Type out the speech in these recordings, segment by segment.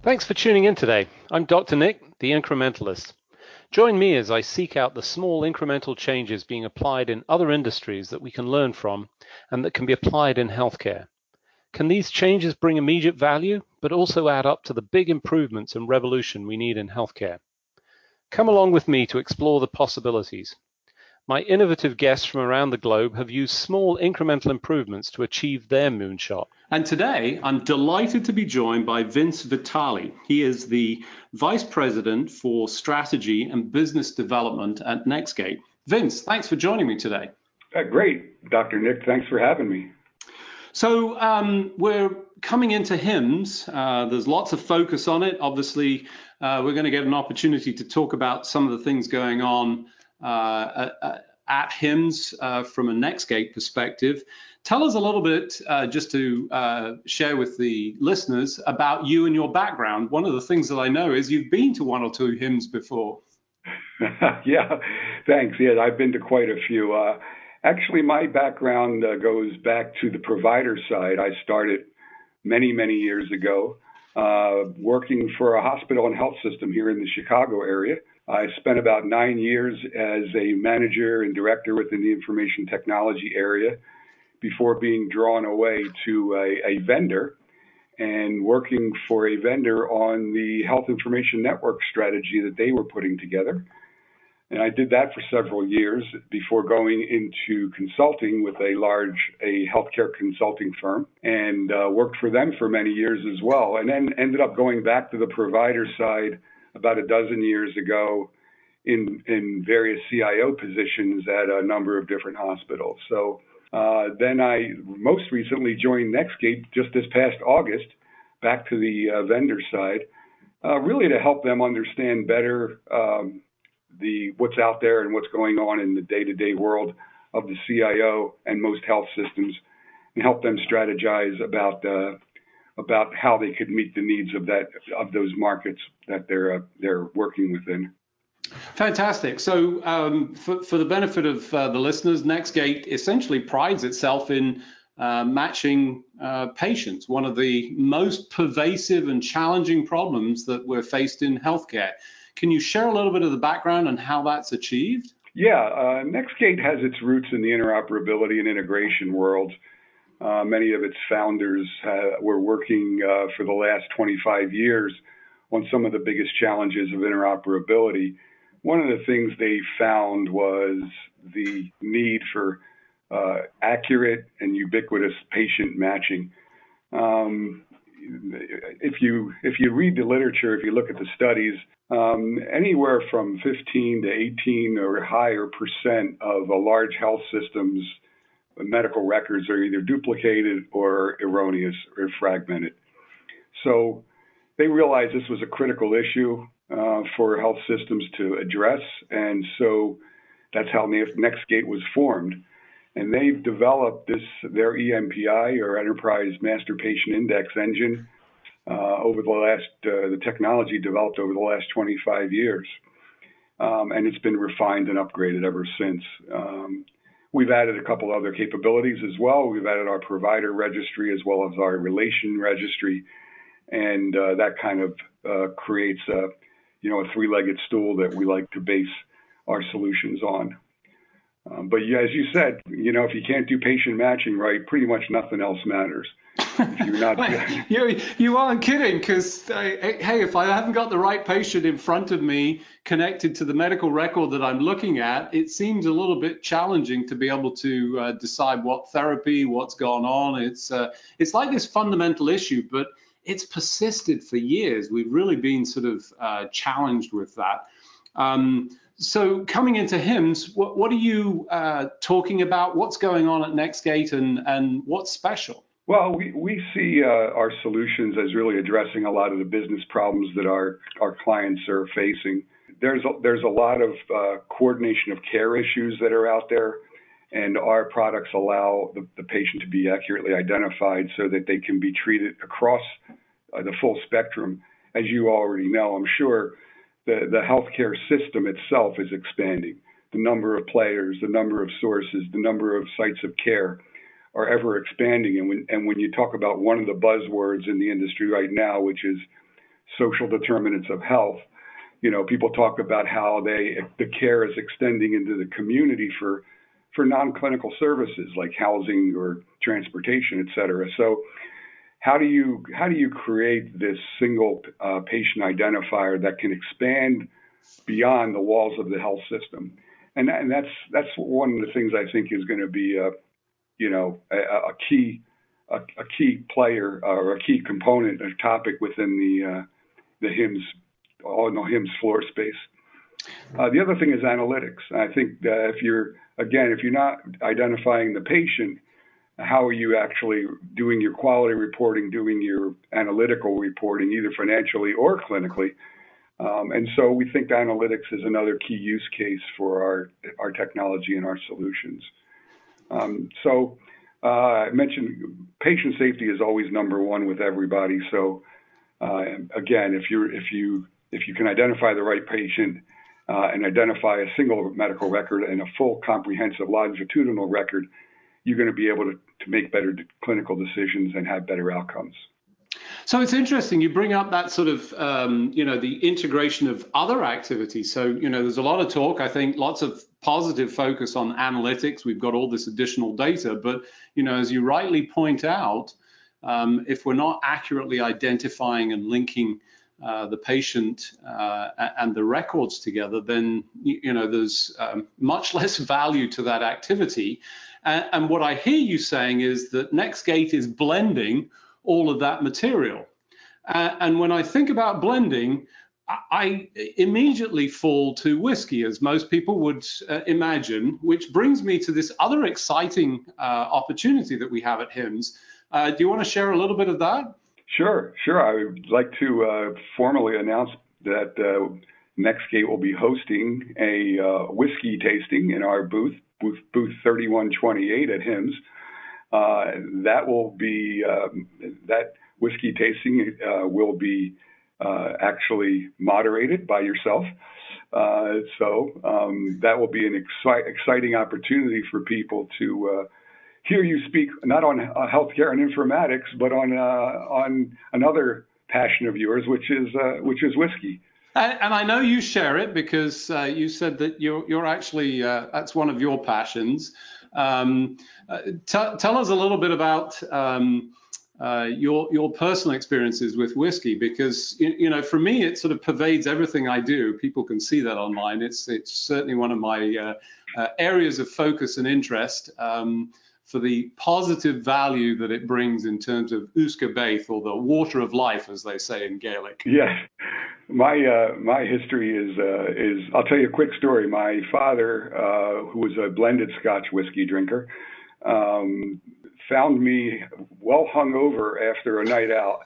Thanks for tuning in today. I'm Dr. Nick, the Incrementalist. Join me as I seek out the small incremental changes being applied in other industries that we can learn from and that can be applied in healthcare. Can these changes bring immediate value, but also add up to the big improvements and revolution we need in healthcare? Come along with me to explore the possibilities. My innovative guests from around the globe have used small incremental improvements to achieve their moonshot. And today, I'm delighted to be joined by Vince Vitale. He is the Vice President for Strategy and Business Development at NextGate. Vince, thanks for joining me today. Great, Dr. Nick. Thanks for having me. So we're coming into HIMSS. There's lots of focus on it. Obviously, we're going to get an opportunity to talk about some of the things going on at HIMSS from a NextGate perspective. Tell us a little bit, just to share with the listeners, about you and your background. One of the things that I know is you've been to one or two HIMSS before. Yeah, thanks. Yeah, I've been to quite a few. Actually, my background goes back to the provider side. I started many years ago working for a hospital and health system here in the Chicago area. I spent about 9 years as a manager and director within the information technology area before being drawn away to a vendor and working for a vendor on the health information network strategy that they were putting together. And I did that for several years before going into consulting with a healthcare consulting firm, and worked for them for many years as well. And then ended up going back to the provider side about a dozen years ago in various CIO positions at a number of different hospitals. So then I most recently joined NextGate just this past August, back to the vendor side, really to help them understand better what's out there and what's going on in the day-to-day world of the CIO and most health systems, and help them strategize about how they could meet the needs of those markets that they're working within. Fantastic. So for the benefit of the listeners, NextGate essentially prides itself in matching patients, one of the most pervasive and challenging problems that we're faced in healthcare. Can you share a little bit of the background on how that's achieved? Yeah, NextGate has its roots in the interoperability and integration world. Many of its founders were working for the last 25 years on some of the biggest challenges of interoperability. One of the things they found was the need for accurate and ubiquitous patient matching. If you read the literature, if you look at the studies, anywhere from 15 to 18 or higher % of a large health system's medical records are either duplicated or erroneous or fragmented. So they realized this was a critical issue for health systems to address, and so that's how NextGate was formed. And they've developed their EMPI, or Enterprise Master Patient Index engine, the technology developed over the last 25 years. And it's been refined and upgraded ever since. We've added a couple other capabilities as well. We've added our provider registry as well as our relation registry. And that kind of creates a three-legged stool that we like to base our solutions on. But as you said, if you can't do patient matching right, pretty much nothing else matters. If you're not, you aren't kidding, because hey, if I haven't got the right patient in front of me connected to the medical record that I'm looking at, it seems a little bit challenging to be able to decide what therapy, what's gone on. It's like this fundamental issue, but it's persisted for years. We've really been sort of challenged with that. So coming into HIMSS, what are you talking about? What's going on at NextGate, and what's special? Well, we see our solutions as really addressing a lot of the business problems that our clients are facing. There's a lot of coordination of care issues that are out there, and our products allow the patient to be accurately identified so that they can be treated across the full spectrum. As you already know, I'm sure the healthcare system itself is expanding. The number of players, the number of sources, the number of sites of care are ever expanding. And when you talk about one of the buzzwords in the industry right now, which is social determinants of health. People talk about how the care is extending into the community for non-clinical services like housing or transportation, et cetera. So how do you create this single patient identifier that can expand beyond the walls of the health system? And that's one of the things I think is going to be a key player or a key component, a topic within the HIMSS floor space. The other thing is analytics. I think that if you're not identifying the patient, how are you actually doing your quality reporting, doing your analytical reporting, either financially or clinically? And so we think analytics is another key use case for our technology and our solutions. I mentioned patient safety is always number one with everybody. So again, if you can identify the right patient and identify a single medical record and a full comprehensive longitudinal record, you're going to be able to make better clinical decisions and have better outcomes. So it's interesting you bring up that sort of, the integration of other activities. So, there's a lot of talk, I think, lots of positive focus on analytics. We've got all this additional data, but, as you rightly point out, if we're not accurately identifying and linking the patient and the records together, then, there's much less value to that activity. And what I hear you saying is that NextGate is blending all of that material. And when I think about blending, I immediately fall to whiskey, as most people would imagine, which brings me to this other exciting opportunity that we have at HIMSS. Do you want to share a little bit of that? Sure. I would like to formally announce that NextGate will be hosting a whiskey tasting in our booth 3128 at HIMSS. That will be that whiskey tasting will be actually moderated by yourself. So that will be an exciting opportunity for people to hear you speak not on healthcare and informatics, but on another passion of yours, which is whiskey. And I know you share it because you said that you're actually that's one of your passions. Tell us a little bit about your personal experiences with whiskey, because for me it sort of pervades everything I do. People can see that online. It's certainly one of my areas of focus and interest for the positive value that it brings in terms of Uska Beith, or the water of life, as they say in Gaelic. Yes. My history is I'll tell you a quick story. My father, who was a blended Scotch whiskey drinker, found me well hungover after a night out,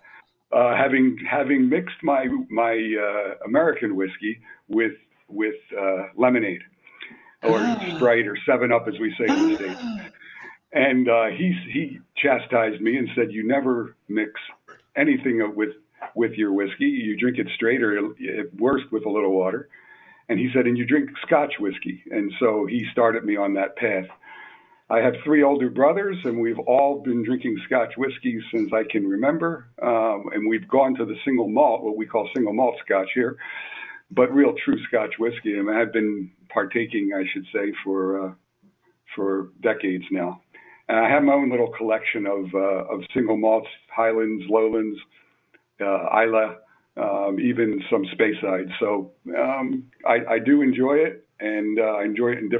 having mixed my American whiskey with lemonade, or Sprite, or 7-Up, as we say in the States. And he chastised me and said, "You never mix anything with your whiskey. You drink it straight, or at worst with a little water." And he said, "And you drink Scotch whiskey." And so he started me on that path. I have 3 older brothers, and we've all been drinking Scotch whiskey since I can remember. And we've gone to the single malt, what we call single malt Scotch here, but real true Scotch whiskey. And I've been partaking, I should say, for decades now. And I have my own little collection of single malts, Highlands, Lowlands, Islay, even some Speyside. So I do enjoy it, and I enjoy it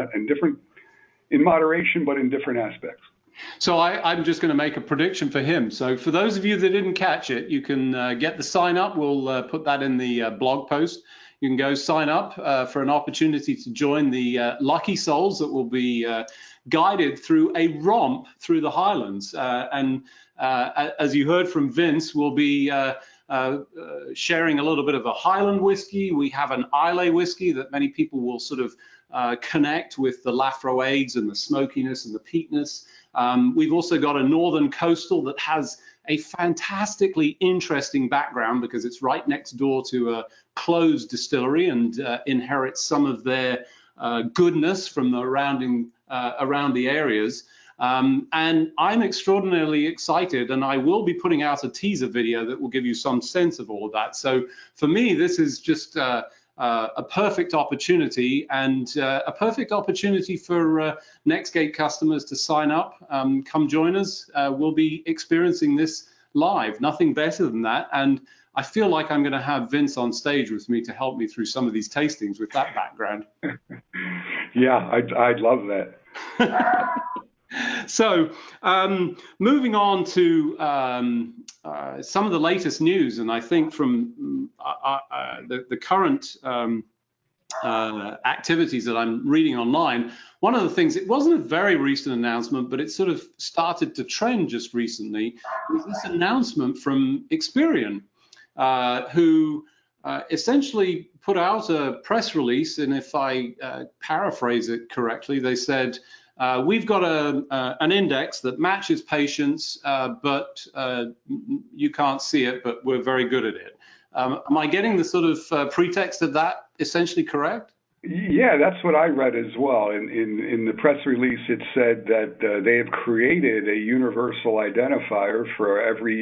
in moderation, but in different aspects. So I'm just going to make a prediction for him. So for those of you that didn't catch it, you can get the sign up. We'll put that in the blog post. You can go sign up for an opportunity to join the lucky souls that will be guided through a romp through the Highlands. And as you heard from Vince, we'll be sharing a little bit of a Highland whiskey. We have an Islay whiskey that many people will sort of connect with the Laphroaigs and the smokiness and the peatness. We've also got a Northern Coastal that has a fantastically interesting background because it's right next door to a closed distillery and inherits some of their goodness from the around the areas. And I'm extraordinarily excited, and I will be putting out a teaser video that will give you some sense of all of that. So for me, this is just a perfect opportunity, and a perfect opportunity for Nextgate customers to sign up. Come join us. We'll be experiencing this live. Nothing better than that. And I feel like I'm going to have Vince on stage with me to help me through some of these tastings with that background. Yeah, I'd love that. So moving on to some of the latest news, and I think from the current activities that I'm reading online, one of the things, it wasn't a very recent announcement, but it sort of started to trend just recently, was this announcement from Experian, who essentially put out a press release, and if I paraphrase it correctly, they said, we've got an index that matches patients, but you can't see it, but we're very good at it. Am I getting the sort of pretext of that essentially correct? Yeah, that's what I read as well. In the press release, it said that they have created a universal identifier for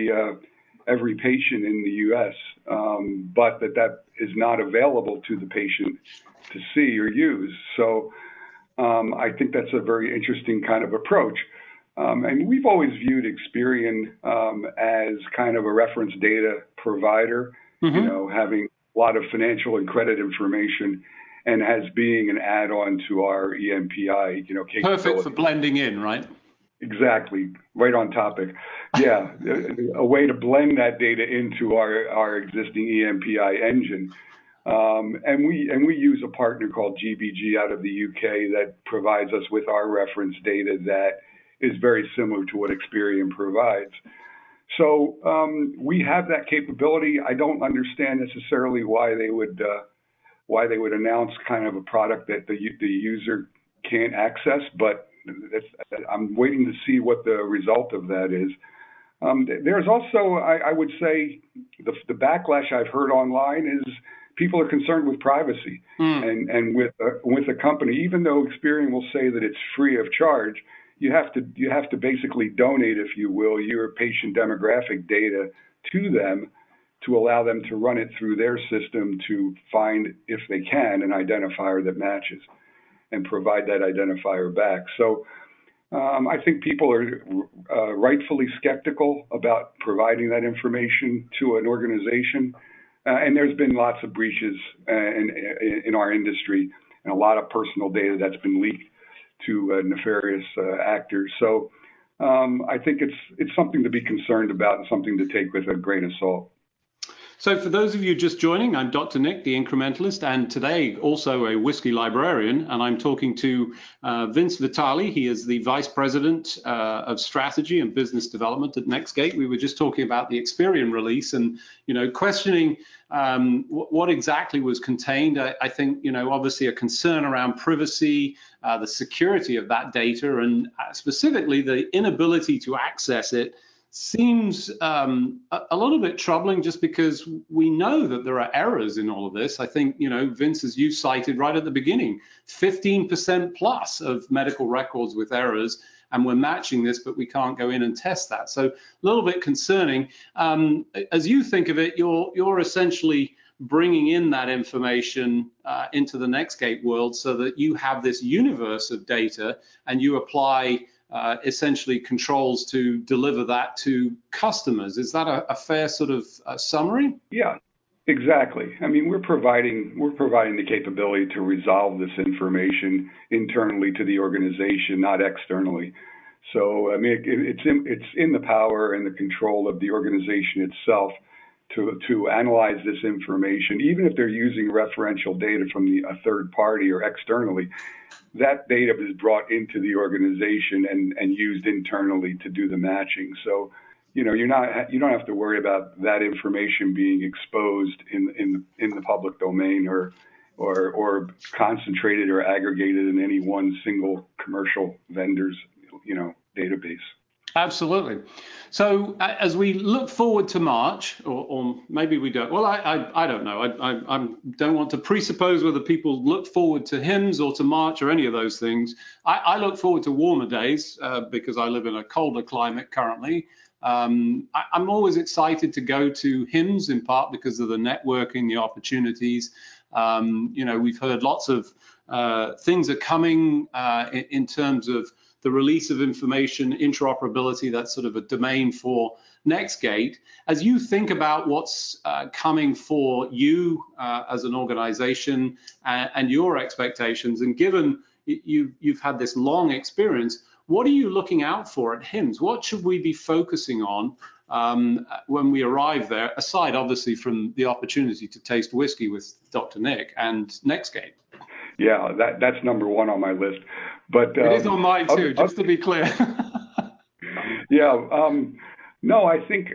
every patient in the U.S., but that is not available to the patient to see or use. So I think that's a very interesting kind of approach. And we've always viewed Experian as kind of a reference data provider, having a lot of financial and credit information, and as being an add-on to our EMPI, capability. Perfect for blending in, right? Exactly, right on topic. Yeah, a way to blend that data into our existing EMPI engine. And we use a partner called GBG out of the UK that provides us with our reference data that is very similar to what Experian provides. So we have that capability. I don't understand necessarily why they would announce kind of a product that the user can't access, but I'm waiting to see what the result of that is. There's also, I would say, the backlash I've heard online is people are concerned with privacy and with a company. Even though Experian will say that it's free of charge, you have to basically donate, if you will, your patient demographic data to them to allow them to run it through their system to find, if they can, an identifier that matches and provide that identifier back. So I think people are rightfully skeptical about providing that information to an organization. And there's been lots of breaches in our industry, and a lot of personal data that's been leaked to nefarious actors. So I think it's something to be concerned about and something to take with a grain of salt. So for those of you just joining, I'm Dr. Nick, the Incrementalist, and today also a whiskey librarian, and I'm talking to Vince Vitale. He is the Vice President of Strategy and Business Development at Nextgate. We were just talking about the Experian release and, questioning what exactly was contained. I think, obviously a concern around privacy, the security of that data, and specifically the inability to access it seems a little bit troubling, just because we know that there are errors in all of this. I think, Vince, as you cited right at the beginning, 15% plus of medical records with errors, and we're matching this, but we can't go in and test that. So a little bit concerning. As you think of it, you're essentially bringing in that information into the Nextgate world so that you have this universe of data and you apply essentially controls to deliver that to customers. Is that a fair sort of summary? Yeah, exactly. I mean, we're providing the capability to resolve this information internally to the organization, not externally. So, I mean, it's in the power and the control of the organization itself to analyze this information, even if they're using referential data from a third party or externally. That data is brought into the organization and used internally to do the matching. So, you don't have to worry about that information being exposed in the public domain or concentrated or aggregated in any one single commercial vendor's database. Absolutely. So as we look forward to March, or maybe we don't. Well, I don't know. I don't want to presuppose whether people look forward to hymns or to March or any of those things. I look forward to warmer days because I live in a colder climate currently. I'm always excited to go to hymns, in part because of the networking, the opportunities. We've heard lots of things are coming in terms of the release of information, interoperability. That's sort of a domain for Nextgate. As you think about what's coming for you as an organization and your expectations, and given you've had this long experience, what are you looking out for at HIMSS? What should we be focusing on when we arrive there, aside obviously from the opportunity to taste whiskey with Dr. Nick and Nextgate? Yeah, that's number one on my list. But it is on mine too, just to be clear. Yeah, no, I think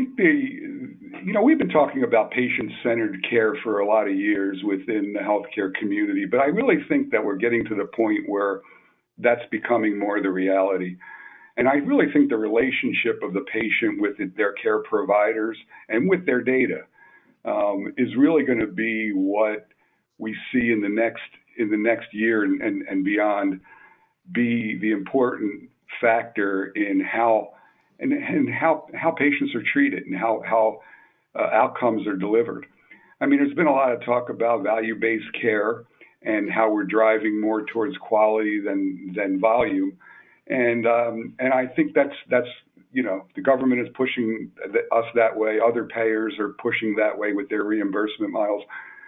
we've been talking about patient-centered care for a lot of years within the healthcare community, but I really think that we're getting to the point where that's becoming more the reality. And I really think the relationship of the patient with their care providers and with their data is really going to be what we see in the next year and beyond, be the important factor in how patients are treated and how outcomes are delivered. I mean, there's been a lot of talk about value-based care and how we're driving more towards quality than volume, and I think that's the government is pushing us that way. Other payers are pushing that way with their reimbursement models.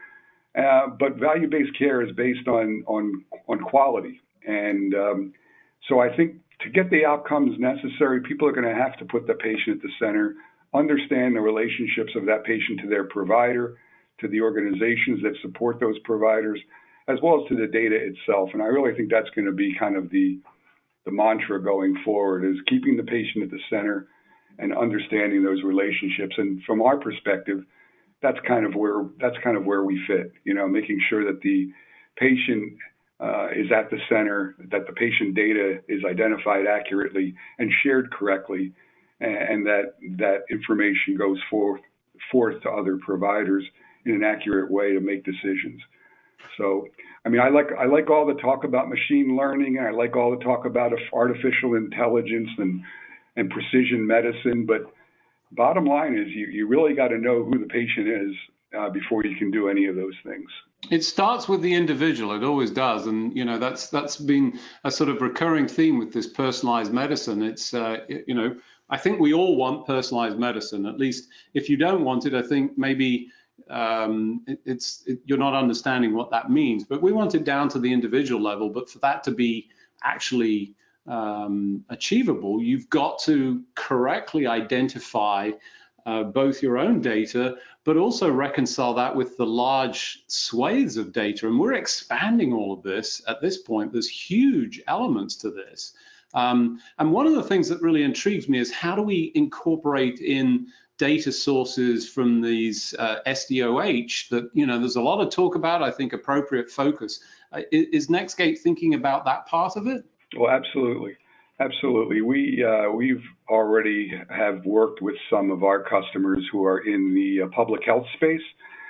But value-based care is based on quality, and so I think to get the outcomes necessary, people are going to have to put the patient at the center, understand the relationships of that patient to their provider, to the organizations that support those providers, as well as to the data itself. And I really think that's going to be kind of the mantra going forward, is keeping the patient at the center and understanding those relationships. And from our perspective, that's kind of where we fit, making sure that the patient is at the center, that the patient data is identified accurately and shared correctly, and that information goes forth to other providers in an accurate way to make decisions. So, I mean, I like all the talk about machine learning, and I like all the talk about artificial intelligence and precision medicine, but bottom line is you really got to know who the patient is before you can do any of those things. It starts with the individual. It always does, and that's been a sort of recurring theme with this personalized medicine. It's I think we all want personalized medicine. At least if you don't want it, I think maybe you're not understanding what that means. But we want it down to the individual level. But for that to be actually achievable, you've got to correctly identify both your own data, but also reconcile that with the large swathes of data. And we're expanding all of this at this point. There's huge elements to this. And one of the things that really intrigues me is how do we incorporate in data sources from these SDOH that, there's a lot of talk about, I think, appropriate focus. Is Nextgate thinking about that part of it? Well, absolutely. Absolutely. We've already have worked with some of our customers who are in the public health space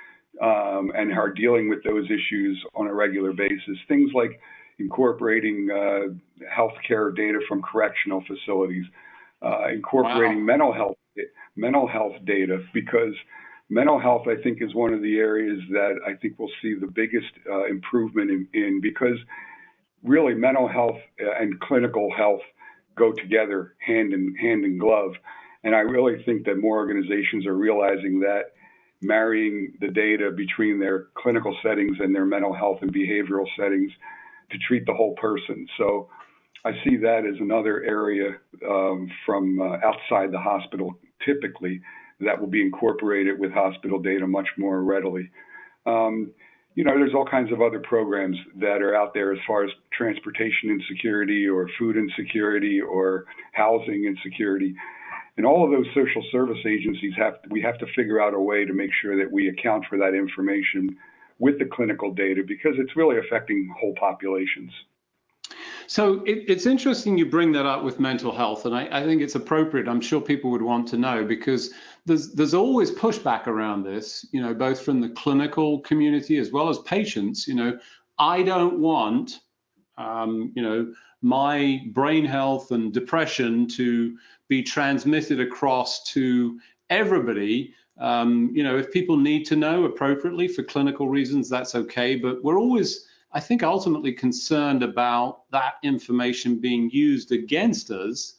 and are dealing with those issues on a regular basis. Things like incorporating healthcare data from correctional facilities, incorporating mental health data, because mental health, I think, is one of the areas that I think we'll see the biggest improvement in because really mental health and clinical health go together hand in glove. And I really think that more organizations are realizing that, marrying the data between their clinical settings and their mental health and behavioral settings to treat the whole person. So I see that as another area from outside the hospital, typically, that will be incorporated with hospital data much more readily. There's all kinds of other programs that are out there as far as transportation insecurity or food insecurity or housing insecurity. And all of those social service agencies we have to figure out a way to make sure that we account for that information with the clinical data, because it's really affecting whole populations. So it's interesting you bring that up with mental health, and I think it's appropriate. I'm sure people would want to know because there's always pushback around this, both from the clinical community as well as patients. I don't want, my brain health and depression to be transmitted across to everybody. If people need to know appropriately for clinical reasons, that's okay. But we're always, I think, ultimately concerned about that information being used against us,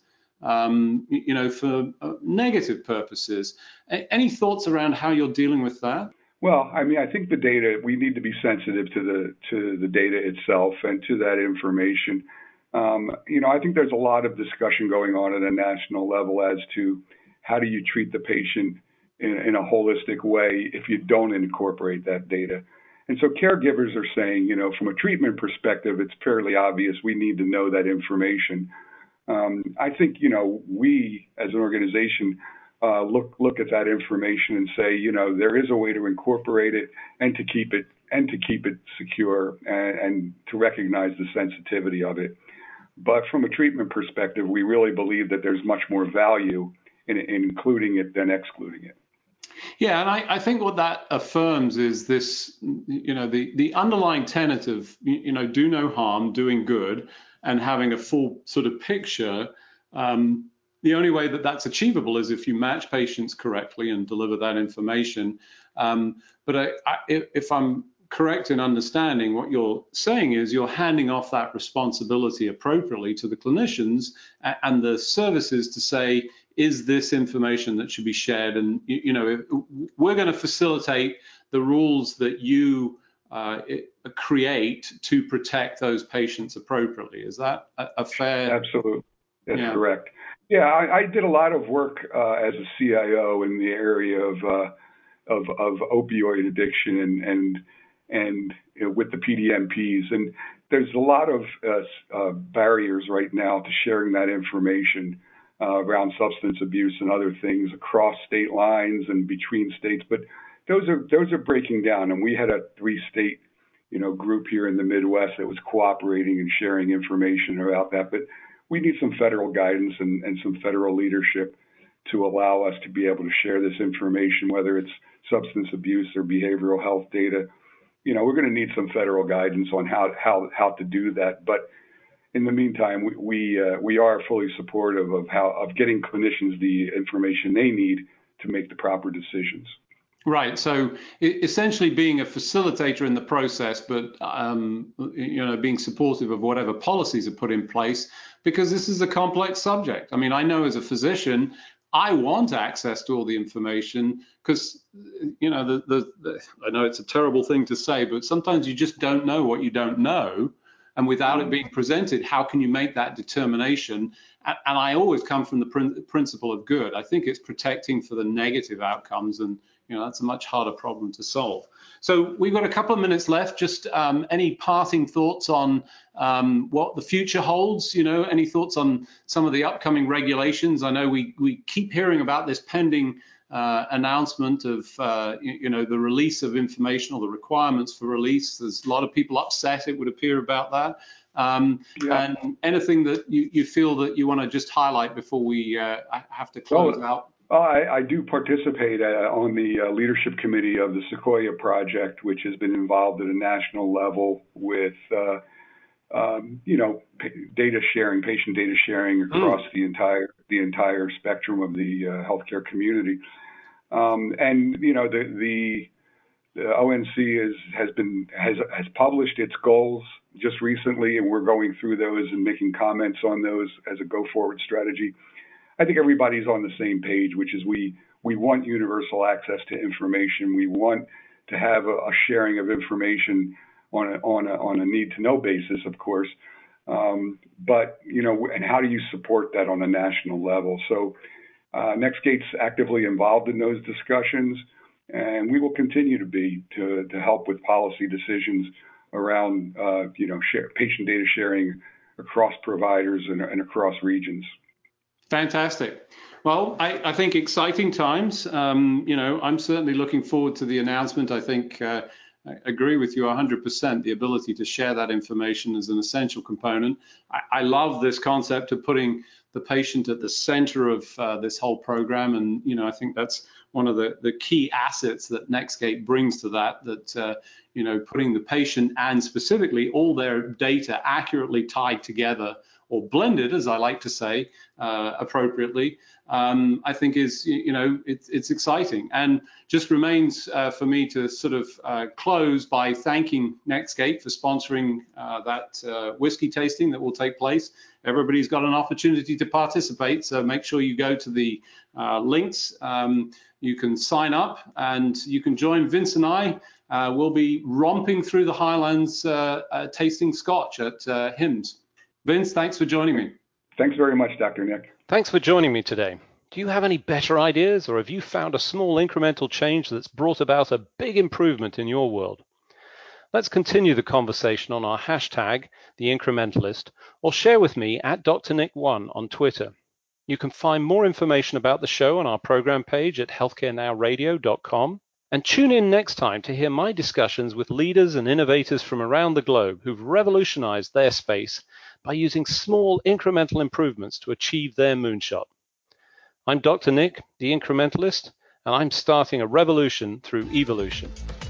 for negative purposes. Any thoughts around how you're dealing with that? Well, I mean, I think the data, we need to be sensitive to the data itself and to that information. I think there's a lot of discussion going on at a national level as to how do you treat the patient in a holistic way if you don't incorporate that data. And so caregivers are saying, from a treatment perspective, it's fairly obvious we need to know that information. I think, we as an organization look at that information and say, there is a way to incorporate it and to keep it secure and to recognize the sensitivity of it. But from a treatment perspective, we really believe that there's much more value in including it than excluding it. Yeah, and I think what that affirms is this, the underlying tenet of, do no harm, doing good, and having a full sort of picture. The only way that that's achievable is if you match patients correctly and deliver that information. But if I'm correct in understanding, what you're saying is you're handing off that responsibility appropriately to the clinicians and the services to say, is this information that should be shared? And, we're going to facilitate the rules that you create to protect those patients appropriately. Is that a fair? Absolutely. That's correct. Yeah, I did a lot of work as a CIO in the area of opioid addiction and with the PDMPs. And there's a lot of barriers right now to sharing that information around substance abuse and other things across state lines and between states. But those are breaking down. And we had a 3-state, group here in the Midwest that was cooperating and sharing information about that. But we need some federal guidance and some federal leadership to allow us to be able to share this information, whether it's substance abuse or behavioral health data. We're going to need some federal guidance on how to do that. But in the meantime, we are fully supportive of getting clinicians the information they need to make the proper decisions. Right. So essentially being a facilitator in the process, but, being supportive of whatever policies are put in place, because this is a complex subject. I mean, I know as a physician, I want access to all the information because, I know it's a terrible thing to say, but sometimes you just don't know what you don't know. And without it being presented, how can you make that determination? And I always come from the principle of good. I think it's protecting for the negative outcomes. And, that's a much harder problem to solve. So we've got a couple of minutes left. Just any parting thoughts on what the future holds? Any thoughts on some of the upcoming regulations? I know we keep hearing about this pending announcement of, the release of information or the requirements for release. There's a lot of people upset, it would appear, about that. And anything that you feel that you want to just highlight before we have to close out? I do participate on the leadership committee of the Sequoia Project, which has been involved at a national level with, data sharing, patient data sharing across the entire spectrum of the healthcare community. The ONC has published its goals just recently, and we're going through those and making comments on those as a go-forward strategy. I think everybody's on the same page, which is we want universal access to information. We want to have a sharing of information on a need-to-know basis, of course. But and how do you support that on a national level? So NextGate's actively involved in those discussions, and we will continue to be to help with policy decisions around patient data sharing across providers and across regions. Fantastic. Well, I think exciting times. I'm certainly looking forward to the announcement. I think I agree with you 100%. The ability to share that information is an essential component. I love this concept of putting the patient at the center of this whole program, and I think that's one of the key assets that Nextgate brings to that. Putting the patient and specifically all their data accurately tied together, or blended, as I like to say, appropriately, I think is, it's exciting. And just remains for me to sort of close by thanking Nextgate for sponsoring that whiskey tasting that will take place. Everybody's got an opportunity to participate, so make sure you go to the links. You can sign up and you can join Vince and I. We'll be romping through the Highlands tasting Scotch at HIMSS. Vince, thanks for joining me. Thanks very much, Dr. Nick. Thanks for joining me today. Do you have any better ideas, or have you found a small incremental change that's brought about a big improvement in your world? Let's continue the conversation on our hashtag, The Incrementalist, or share with me at DrNick1 on Twitter. You can find more information about the show on our program page at healthcarenowradio.com. And tune in next time to hear my discussions with leaders and innovators from around the globe who've revolutionized their space by using small incremental improvements to achieve their moonshot. I'm Dr. Nick, the Incrementalist, and I'm starting a revolution through evolution.